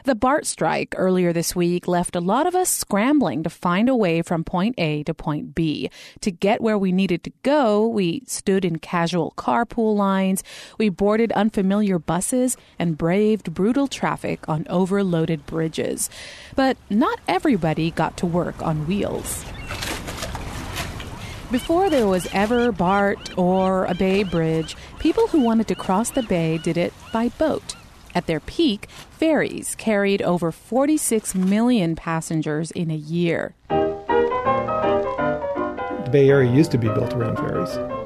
The BART strike earlier this week left a lot of us scrambling to find a way from point A to point B. To get where we needed to go, we stood in casual carpool lines, we boarded unfamiliar buses, and braved brutal traffic on overloaded bridges. But not everybody got to work on wheels. Before there was ever BART or a Bay Bridge, people who wanted to cross the bay did it by boat. At their peak, ferries carried over 46 million passengers in a year. The Bay Area used to be built around ferries.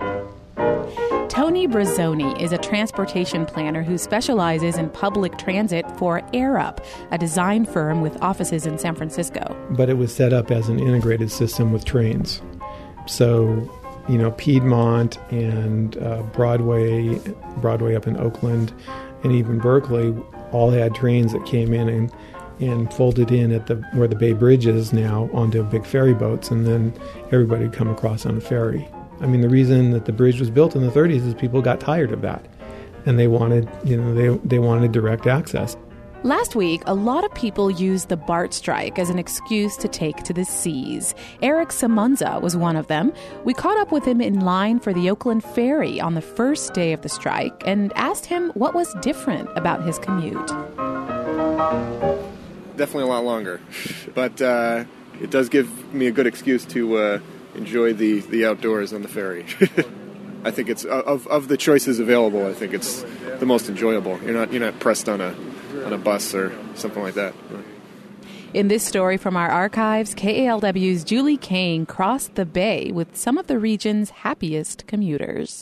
Tony Brazzoni is a transportation planner who specializes in public transit for AirUp, a design firm with offices in San Francisco. But it was set up as an integrated system with trains. So, Piedmont and Broadway up in Oakland, and even Berkeley all had trains that came in and folded in at where the Bay Bridge is now onto big ferry boats, and then everybody would come across on a ferry. I mean, the reason that the bridge was built in the 30s is people got tired of that, and they wanted, they wanted direct access. Last week, a lot of people used the BART strike as an excuse to take to the seas. Eric Simonza was one of them. We caught up with him in line for the Oakland Ferry on the first day of the strike and asked him what was different about his commute. Definitely a lot longer, but it does give me a good excuse to enjoy the outdoors on the ferry. I think it's of the choices available. I think it's the most enjoyable. You're not pressed on a bus or something like that. In this story from our archives, KALW's Julie Kane crossed the bay with some of the region's happiest commuters.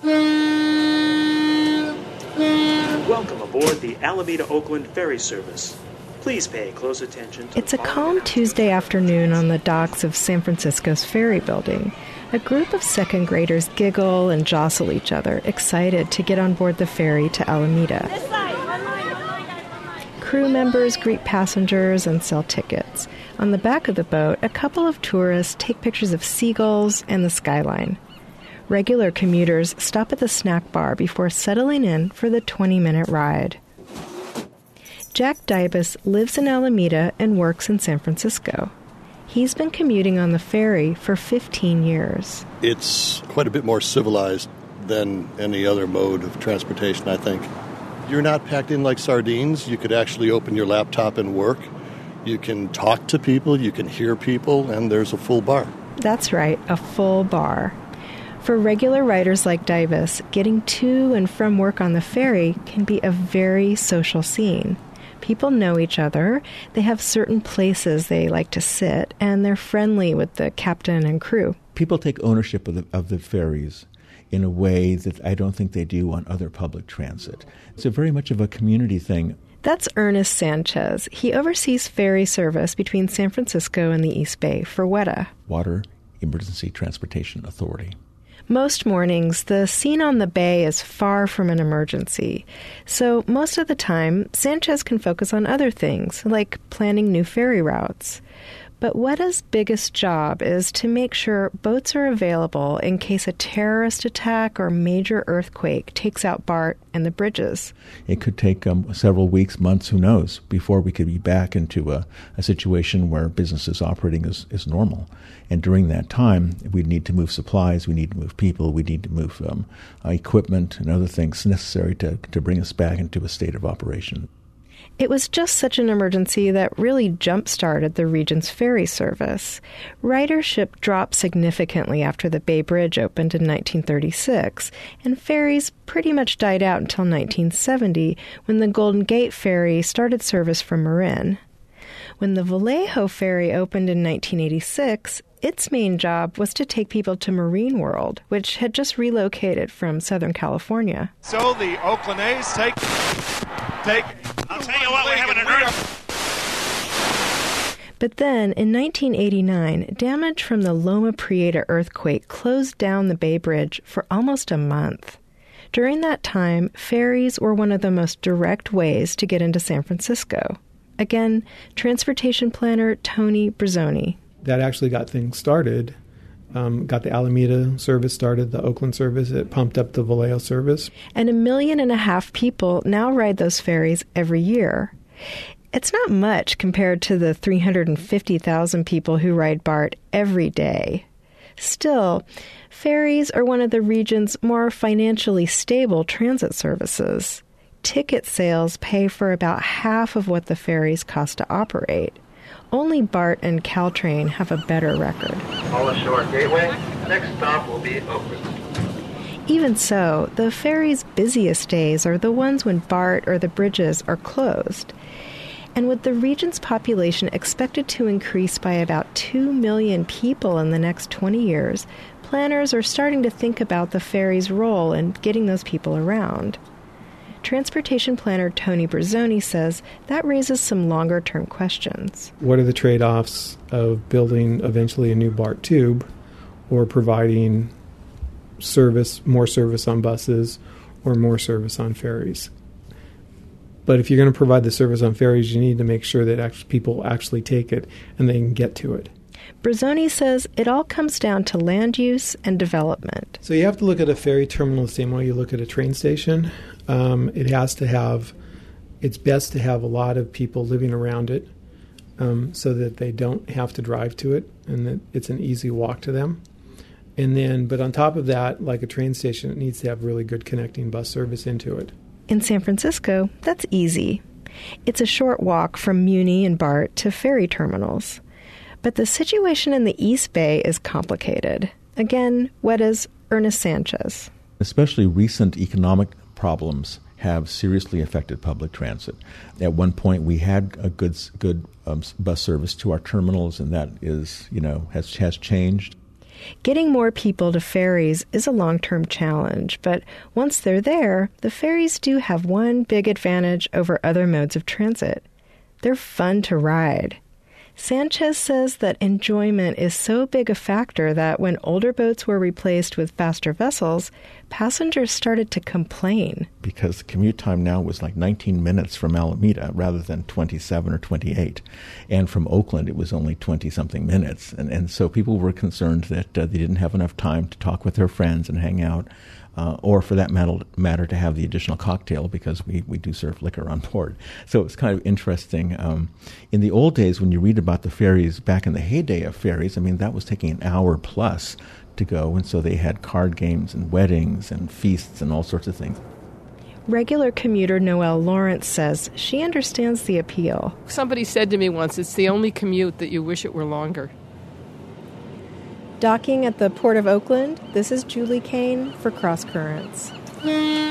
Welcome aboard the Alameda Oakland Ferry Service. Please pay close attention to... It's a calm Tuesday afternoon on the docks of San Francisco's ferry building. A group of second graders giggle and jostle each other, excited to get on board the ferry to Alameda. This side, one line. Crew members greet passengers and sell tickets. On the back of the boat, a couple of tourists take pictures of seagulls and the skyline. Regular commuters stop at the snack bar before settling in for the 20-minute ride. Jack Dybus lives in Alameda and works in San Francisco. He's been commuting on the ferry for 15 years. It's quite a bit more civilized than any other mode of transportation, I think. You're not packed in like sardines. You could actually open your laptop and work. You can talk to people, you can hear people, and there's a full bar. That's right, a full bar. For regular riders like Dybus, getting to and from work on the ferry can be a very social scene. People know each other, they have certain places they like to sit, and they're friendly with the captain and crew. People take ownership of the ferries in a way that I don't think they do on other public transit. It's a very much of a community thing. That's Ernest Sanchez. He oversees ferry service between San Francisco and the East Bay for WETA. Water Emergency Transportation Authority. Most mornings, the scene on the bay is far from an emergency. So most of the time, Sanchez can focus on other things, like planning new ferry routes. But WETA's biggest job is to make sure boats are available in case a terrorist attack or major earthquake takes out BART and the bridges. It could take several weeks, months, who knows, before we could be back into a situation where business is operating as normal. And during that time, we'd need to move supplies, we need to move people, we need to move equipment and other things necessary to bring us back into a state of operation. It was just such an emergency that really jump-started the region's ferry service. Ridership dropped significantly after the Bay Bridge opened in 1936, and ferries pretty much died out until 1970, when the Golden Gate Ferry started service from Marin. When the Vallejo Ferry opened in 1986, its main job was to take people to Marine World, which had just relocated from Southern California. So the Oakland A's take. I'll tell you what, we're having an earthquake. But then, in 1989, damage from the Loma Prieta earthquake closed down the Bay Bridge for almost a month. During that time, ferries were one of the most direct ways to get into San Francisco. Again, transportation planner Tony Brazzoni. That actually got things started. Got the Alameda service started, the Oakland service. It pumped up the Vallejo service. And 1.5 million people now ride those ferries every year. It's not much compared to the 350,000 people who ride BART every day. Still, ferries are one of the region's more financially stable transit services. Ticket sales pay for about half of what the ferries cost to operate. Only BART and Caltrain have a better record. All ashore Gateway. Next stop will be Oakland. Even so, the ferry's busiest days are the ones when BART or the bridges are closed. And with the region's population expected to increase by about 2 million people in the next 20 years, planners are starting to think about the ferry's role in getting those people around. Transportation planner Tony Brazzoni says that raises some longer-term questions. What are the trade-offs of building eventually a new BART tube or providing more service on buses or more service on ferries? But if you're going to provide the service on ferries, you need to make sure that people actually take it and they can get to it. Brazzoni says it all comes down to land use and development. So you have to look at a ferry terminal the same way you look at a train station. It's best to have a lot of people living around it so that they don't have to drive to it and that it's an easy walk to them. But on top of that, like a train station, it needs to have really good connecting bus service into it. In San Francisco, that's easy. It's a short walk from Muni and BART to ferry terminals. But the situation in the East Bay is complicated. Again, Weta's Ernest Sanchez. Especially recent economic problems have seriously affected public transit. At one point, we had a good bus service to our terminals, and that has changed. Getting more people to ferries is a long-term challenge, but once they're there, the ferries do have one big advantage over other modes of transit. They're fun to ride. Sanchez says that enjoyment is so big a factor that when older boats were replaced with faster vessels, passengers started to complain. Because the commute time now was like 19 minutes from Alameda rather than 27 or 28. And from Oakland, it was only 20-something minutes. And so people were concerned that they didn't have enough time to talk with their friends and hang out, or for that matter to have the additional cocktail, because we do serve liquor on board. So it's kind of interesting. In the old days, when you read about the ferries, back in the heyday of ferries, that was taking an hour plus to go, and so they had card games and weddings and feasts and all sorts of things. Regular commuter Noelle Lawrence says she understands the appeal. Somebody said to me once, it's the only commute that you wish it were longer. Docking at the Port of Oakland, this is Julie Kane for Cross Currents.